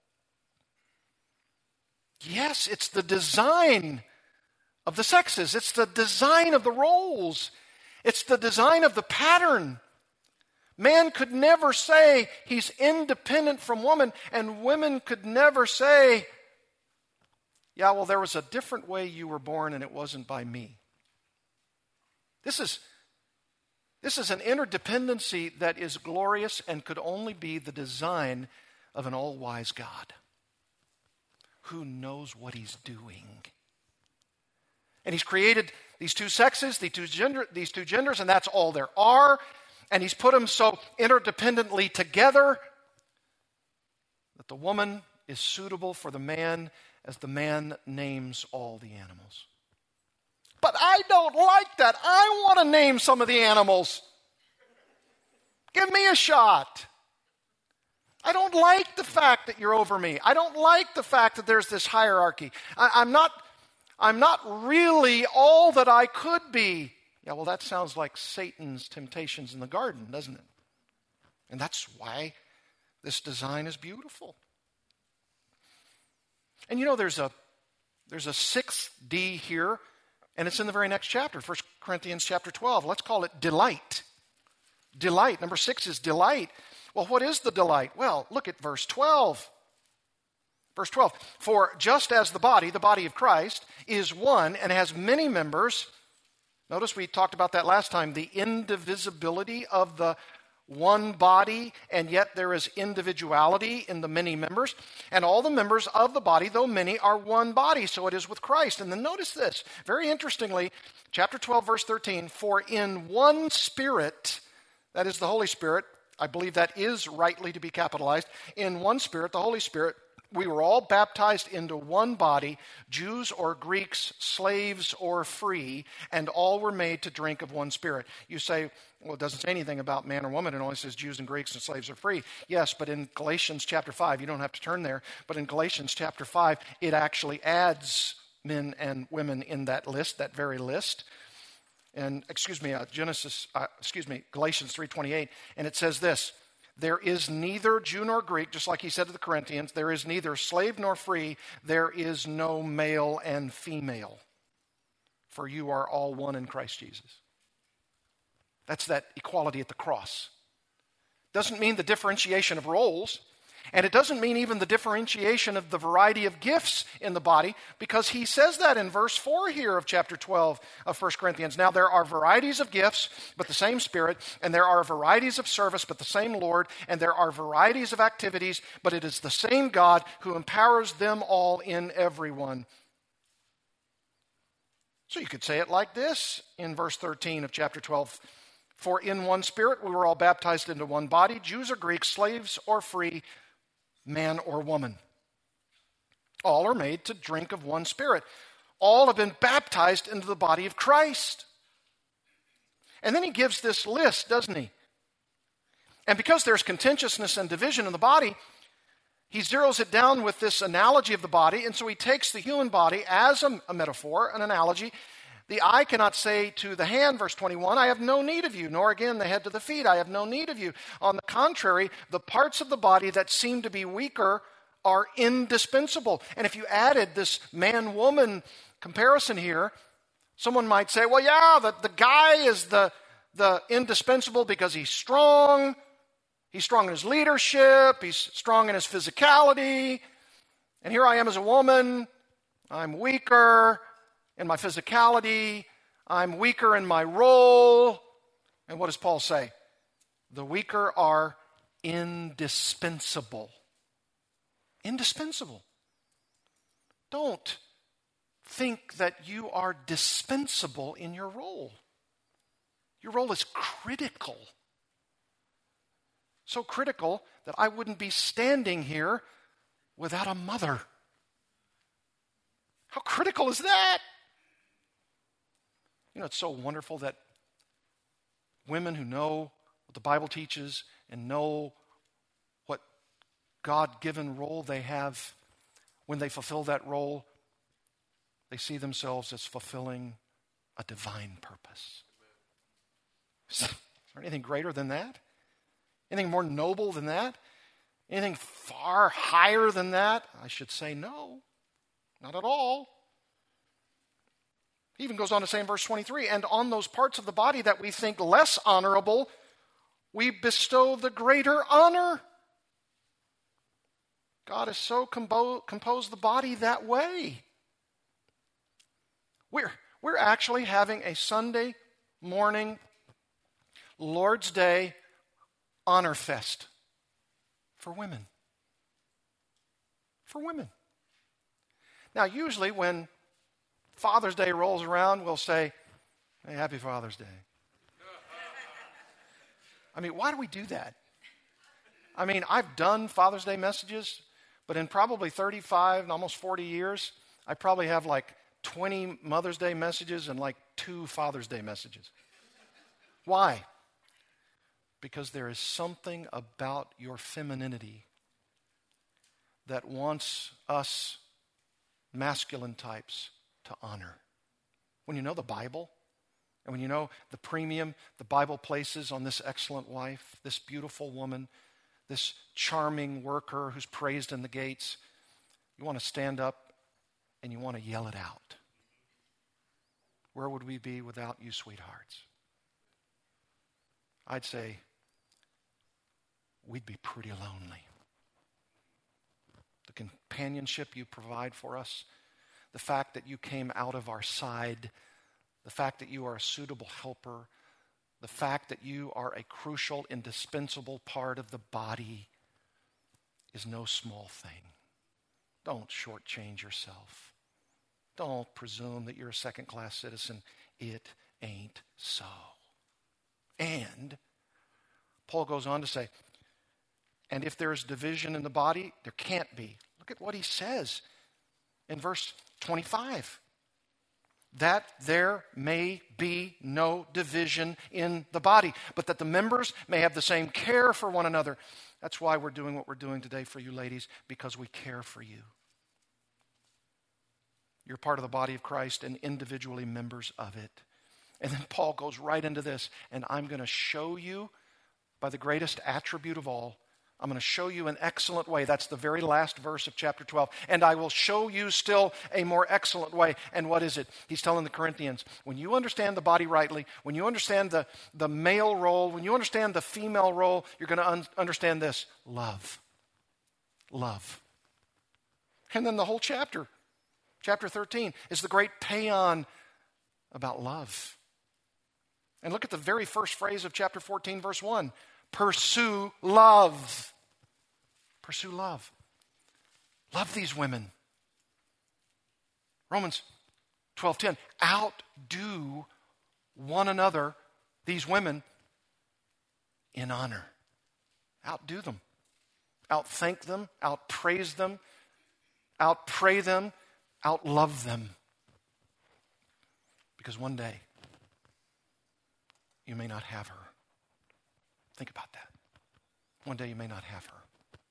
Yes, it's the design of the sexes. It's the design of the roles. It's the design of the pattern. Man could never say he's independent from woman, and women could never say, Yeah, well, there was a different way you were born, and it wasn't by me. This is an interdependency that is glorious and could only be the design of an all-wise God who knows what he's doing. And he's created these two sexes, these two genders, and that's all there are. And he's put them so interdependently together that the woman is suitable for the man as the man names all the animals. But I don't like that. I want to name some of the animals. Give me a shot. I don't like the fact that you're over me. I don't like the fact that there's this hierarchy. I'm not really all that I could be. Yeah, well, that sounds like Satan's temptations in the garden, doesn't it? And that's why this design is beautiful. And you know, there's a 6th D here, and it's in the very next chapter, 1 Corinthians chapter 12. Let's call it delight. Delight. Number 6 is delight. Well, what is the delight? Well, look at verse 12. Verse 12. For just as the body of Christ, is one and has many members. Notice we talked about that last time, the indivisibility of the one body, and yet there is individuality in the many members. And all the members of the body, though many, are one body. So it is with Christ. And then notice this, very interestingly, chapter 12, verse 13. For in one Spirit, that is the Holy Spirit, I believe that is rightly to be capitalized, in one Spirit, the Holy Spirit, we were all baptized into one body, Jews or Greeks, slaves or free, and all were made to drink of one Spirit. You say, well, it doesn't say anything about man or woman. It only says Jews and Greeks and slaves are free. Yes, but in Galatians chapter 5, you don't have to turn there, but in Galatians chapter 5, it actually adds men and women in that list, that very list. And, Galatians 3:28, and it says this, there is neither Jew nor Greek, just like he said to the Corinthians, there is neither slave nor free, there is no male and female, for you are all one in Christ Jesus. That's that equality at the cross. Doesn't mean the differentiation of roles, and it doesn't mean even the differentiation of the variety of gifts in the body, because he says that in verse 4 here of chapter 12 of 1 Corinthians. Now there are varieties of gifts, but the same Spirit, and there are varieties of service, but the same Lord, and there are varieties of activities, but it is the same God who empowers them all in everyone. So you could say it like this in verse 13 of chapter 12. For in one Spirit we were all baptized into one body, Jews or Greeks, slaves or free, man or woman. All are made to drink of one Spirit. All have been baptized into the body of Christ. And then he gives this list, doesn't he? And because there's contentiousness and division in the body, he zeroes it down with this analogy of the body. And so he takes the human body as a metaphor, an analogy. The eye cannot say to the hand, verse 21, I have no need of you, nor again the head to the feet, I have no need of you. On the contrary, the parts of the body that seem to be weaker are indispensable. And if you added this man-woman comparison here, someone might say, well, yeah, the guy is the indispensable because he's strong. He's strong in his leadership. He's strong in his physicality. And here I am as a woman. I'm weaker in my physicality, I'm weaker in my role. And what does Paul say? The weaker are indispensable. Indispensable. Don't think that you are dispensable in your role. Your role is critical. So critical that I wouldn't be standing here without a mother. How critical is that? You know, it's so wonderful that women who know what the Bible teaches and know what God-given role they have, when they fulfill that role, they see themselves as fulfilling a divine purpose. Is there anything greater than that? Anything more noble than that? Anything far higher than that? I should say no, not at all. He even goes on to say in verse 23, and on those parts of the body that we think less honorable, we bestow the greater honor. God has so composed the body that way. We're actually having a Sunday morning Lord's Day honor fest for women. For women. Now, usually when Father's Day rolls around, we'll say, hey, happy Father's Day. I mean, why do we do that? I mean, I've done Father's Day messages, but in probably 35 and almost 40 years, I probably have like 20 Mother's Day messages and like 2 Father's Day messages. Why? Because there is something about your femininity that wants us masculine types to honor. When you know the Bible, and when you know the premium the Bible places on this excellent wife, this beautiful woman, this charming worker who's praised in the gates, you want to stand up and you want to yell it out. Where would we be without you, sweethearts? I'd say we'd be pretty lonely. The companionship you provide for us, the fact that you came out of our side, the fact that you are a suitable helper, the fact that you are a crucial, indispensable part of the body is no small thing. Don't shortchange yourself. Don't presume that you're a second-class citizen. It ain't so. And Paul goes on to say, and if there is division in the body, there can't be. Look at what he says in verse 25. That there may be no division in the body, but that the members may have the same care for one another. That's why we're doing what we're doing today for you ladies, because we care for you. You're part of the body of Christ and individually members of it. And then Paul goes right into this, and I'm going to show you by the greatest attribute of all, I'm going to show you an excellent way. That's the very last verse of chapter 12. And I will show you still a more excellent way. And what is it? He's telling the Corinthians, when you understand the body rightly, when you understand the male role, when you understand the female role, you're going to understand this. Love. Love. And then the whole chapter 13, is the great paean about love. And look at the very first phrase of chapter 14, verse 1. Pursue love. Pursue love. Love these women. Romans 12:10. Outdo one another, these women, in honor. Outdo them. Outthank them. Outpraise them. Outpray them. Outlove them. Because one day, you may not have her. Think about that. One day you may not have her.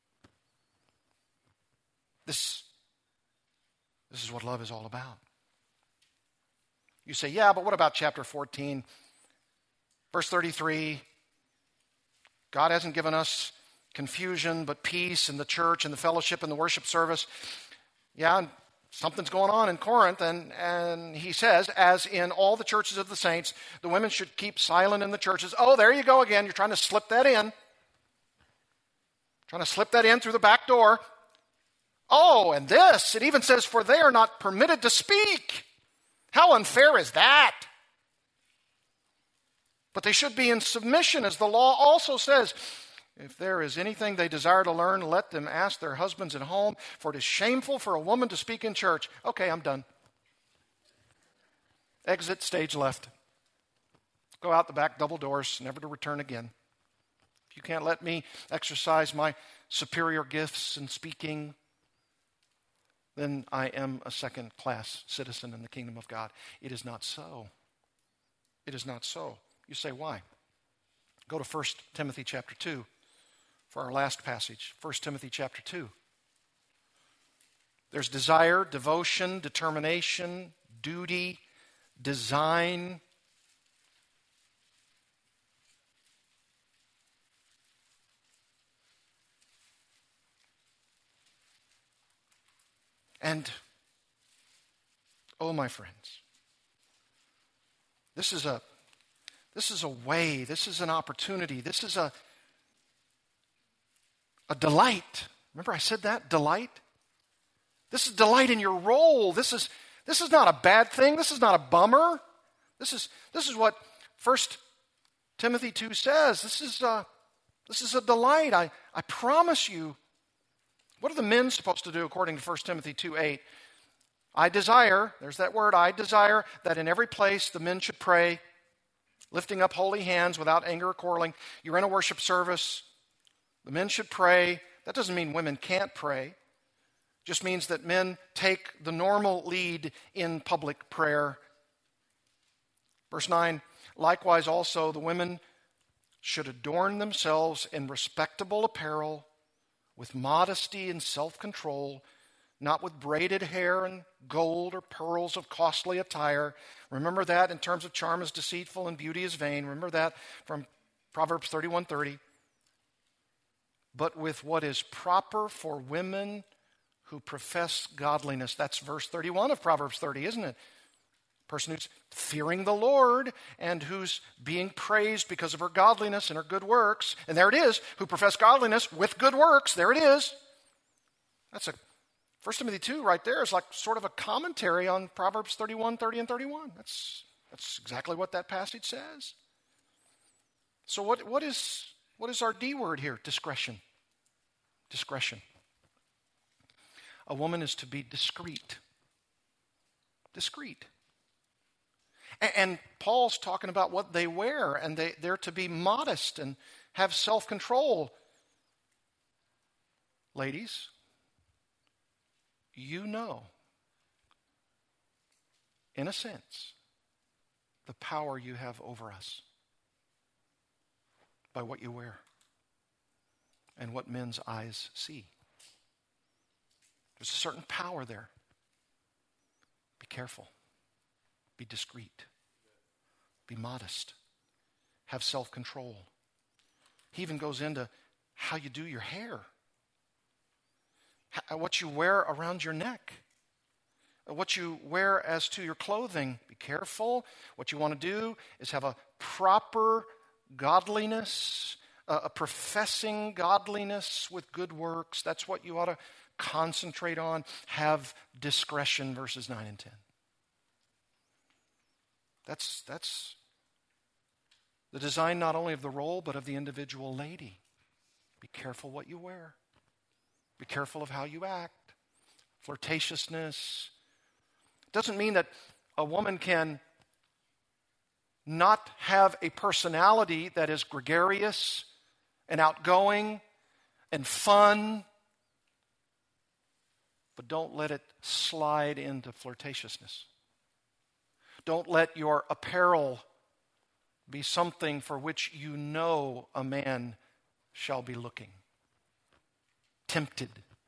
This is what love is all about. You say, yeah, but what about chapter 14? Verse 33, God hasn't given us confusion, but peace in the church and the fellowship and the worship service. Yeah, something's going on in Corinth, and he says, as in all the churches of the saints, the women should keep silent in the churches. Oh, there you go again. You're trying to slip that in. Trying to slip that in through the back door. Oh, and this, it even says, for they are not permitted to speak. How unfair is that? But they should be in submission, as the law also says. If there is anything they desire to learn, let them ask their husbands at home, for it is shameful for a woman to speak in church. Okay, I'm done. Exit stage left. Go out the back double doors, never to return again. If you can't let me exercise my superior gifts in speaking, then I am a second-class citizen in the kingdom of God. It is not so. It is not so. You say, why? Go to 1 Timothy chapter 2. For our last passage, 1 Timothy chapter 2. There's desire, devotion, determination, duty, design. And, oh my friends, this is a way, this is an opportunity, this is a delight. Remember I said that? Delight? This is delight in your role. This is This is not a bad thing. This is not a bummer. This is what 1 Timothy 2 says. This is a delight. I promise you. What are the men supposed to do according to 1 Timothy 2:8? I desire, there's that word, I desire that in every place the men should pray, lifting up holy hands without anger or quarreling. You're in a worship service. The men should pray. That doesn't mean women can't pray. It just means that men take the normal lead in public prayer. Verse 9, likewise also the women should adorn themselves in respectable apparel, with modesty and self-control, not with braided hair and gold or pearls of costly attire. Remember that in terms of charm is deceitful and beauty is vain. Remember that from Proverbs 31:30. But with what is proper for women who profess godliness. That's verse 31 of Proverbs 30, isn't it? Person who's fearing the Lord and who's being praised because of her godliness and her good works. And there it is, who profess godliness with good works. There it is. That's 1 Timothy 2 right there is like sort of a commentary on Proverbs 31, 30, and 31. That's exactly what that passage says. So what is our D word here? Discretion. Discretion. A woman is to be discreet. Discreet. And Paul's talking about what they wear, and they're to be modest and have self-control. Ladies, you know, in a sense, the power you have over us by what you wear and what men's eyes see. There's a certain power there. Be careful. Be discreet. Be modest. Have self-control. He even goes into how you do your hair. What you wear around your neck. What you wear as to your clothing. Be careful. What you want to do is have a proper godliness, a professing godliness with good works. That's what you ought to concentrate on. Have discretion, verses 9 and 10. That's the design not only of the role, but of the individual lady. Be careful what you wear. Be careful of how you act. Flirtatiousness. Doesn't mean that a woman can not have a personality that is gregarious and outgoing and fun, but don't let it slide into flirtatiousness. Don't let your apparel be something for which you know a man shall be looking. Tempted.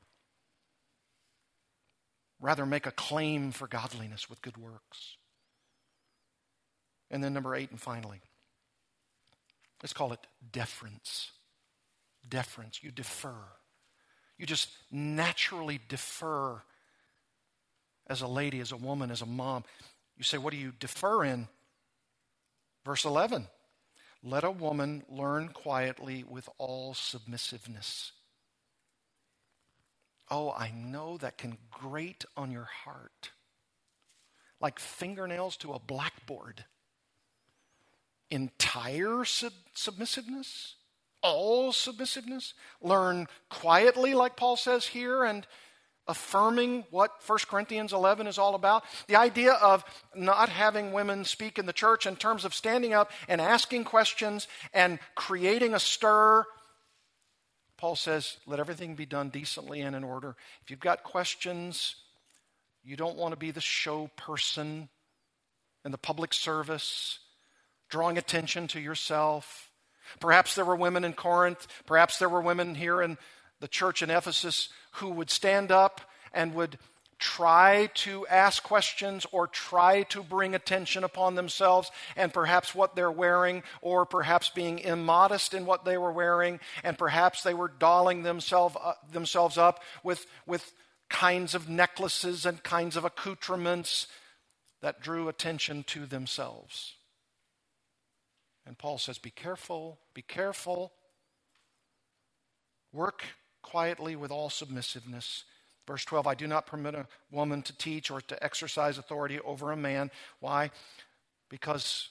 Rather make a claim for godliness with good works. And then number 8 and finally, let's call it deference. Deference. You defer. You just naturally defer as a lady, as a woman, as a mom. You say, what do you defer in? Verse 11, let a woman learn quietly with all submissiveness. Oh, I know that can grate on your heart like fingernails to a blackboard. Entire submissiveness? All submissiveness? Learn quietly, like Paul says here, and affirming what 1 Corinthians 11 is all about. The idea of not having women speak in the church in terms of standing up and asking questions and creating a stir. Paul says, let everything be done decently and in order. If you've got questions, you don't want to be the show person in the public service, drawing attention to yourself. Perhaps there were women in Corinth, perhaps there were women here in the church in Ephesus who would stand up and would try to ask questions or try to bring attention upon themselves and perhaps what they're wearing, or perhaps being immodest in what they were wearing, and perhaps they were dolling themselves up with kinds of necklaces and kinds of accoutrements that drew attention to themselves. And Paul says, be careful, be careful. Work quietly with all submissiveness. Verse 12, I do not permit a woman to teach or to exercise authority over a man. Why? Because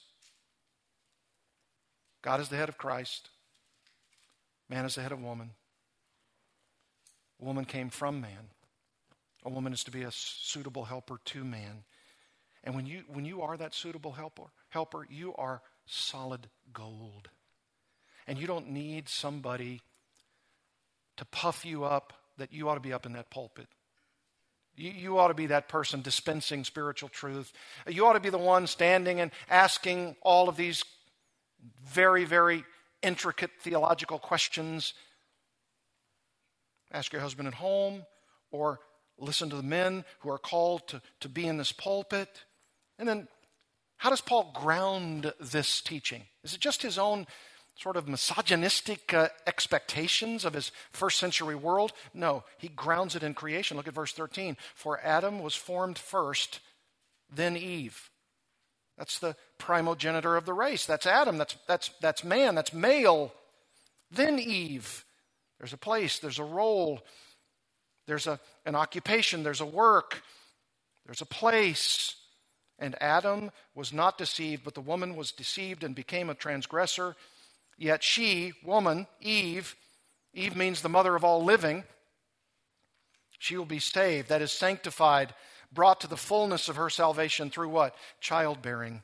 God is the head of Christ. Man is the head of woman. Woman came from man. A woman is to be a suitable helper to man. And when you are that suitable helper, you are solid gold. And you don't need somebody to puff you up that you ought to be up in that pulpit. You ought to be that person dispensing spiritual truth. You ought to be the one standing and asking all of these very, very intricate theological questions. Ask your husband at home, or listen to the men who are called to be in this pulpit. And then, how does Paul ground this teaching? Is it just his own sort of misogynistic expectations of his first century world? No, he grounds it in creation. Look at verse 13. For Adam was formed first, then Eve. That's the primogenitor of the race. That's Adam. That's man. That's male. Then Eve. There's a place. There's a role. There's an occupation. There's a work. There's a place. And Adam was not deceived, but the woman was deceived and became a transgressor. Yet she, woman, Eve means the mother of all living. She will be saved, that is sanctified, brought to the fullness of her salvation through what? Childbearing.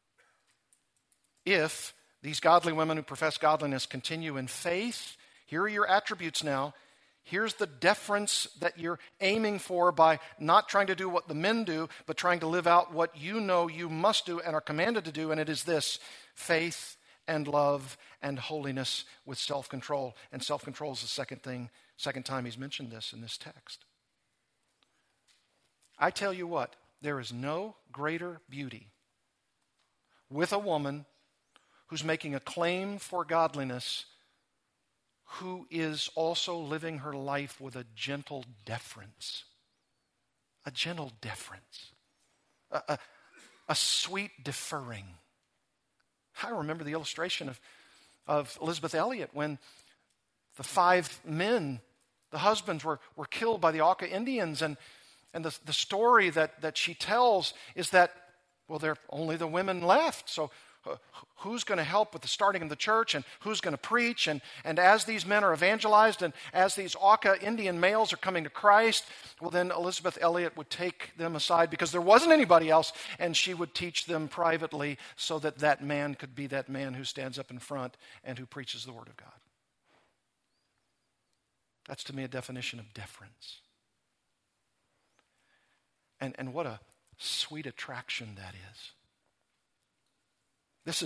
If these godly women who profess godliness continue in faith, here are your attributes now. Here's the deference that you're aiming for by not trying to do what the men do, but trying to live out what you know you must do and are commanded to do, and it is this: faith and love and holiness with self-control. And self-control is the second time he's mentioned this in this text. I tell you what, there is no greater beauty with a woman who's making a claim for godliness, who is also living her life with a gentle deference. A gentle deference. A sweet deferring. I remember the illustration of Elisabeth Elliot when the 5 men, the husbands, were killed by the Auca Indians. And the story that she tells is that, well, there are only the women left. So who's going to help with the starting of the church, and who's going to preach? And as these men are evangelized, and as these Auca Indian males are coming to Christ, well, then Elisabeth Elliot would take them aside because there wasn't anybody else, and she would teach them privately so that that man could be that man who stands up in front and who preaches the Word of God. That's to me a definition of deference. And what a sweet attraction that is. This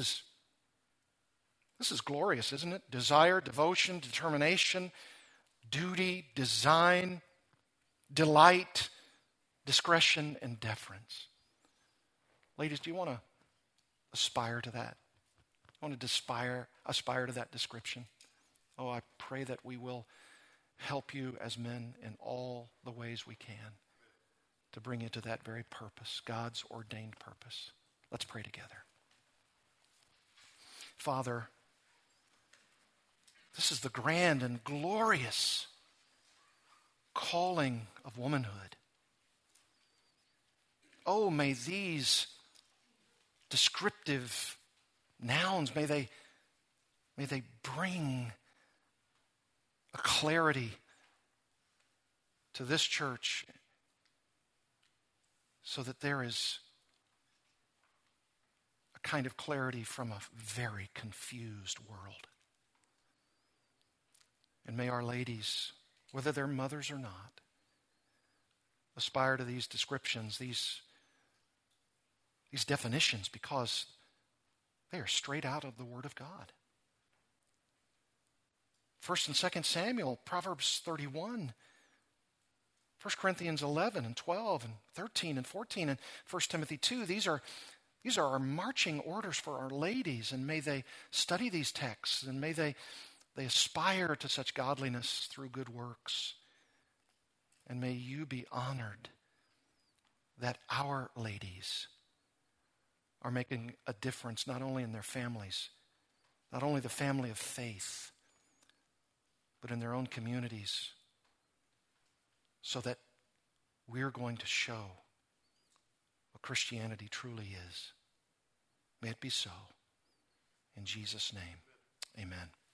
is glorious, isn't it? Desire, devotion, determination, duty, design, delight, discretion, and deference. Ladies, do you want to aspire to that? Want to aspire to that description? Oh, I pray that we will help you as men in all the ways we can to bring you to that very purpose, God's ordained purpose. Let's pray together. Father, this is the grand and glorious calling of womanhood. Oh, may these descriptive nouns, may they bring a clarity to this church so that there is kind of clarity from a very confused world. And may our ladies, whether they're mothers or not, aspire to these descriptions, these definitions, because they are straight out of the Word of God. 1 and 2 Samuel, Proverbs 31, 1 Corinthians 11 and 12 and 13 and 14, and 1 Timothy 2, these are our marching orders for our ladies, and may they study these texts, and may they aspire to such godliness through good works. And may you be honored that our ladies are making a difference not only in their families, not only the family of faith, but in their own communities, so that we're going to show what Christianity truly is. May it be so. In Jesus' name, amen.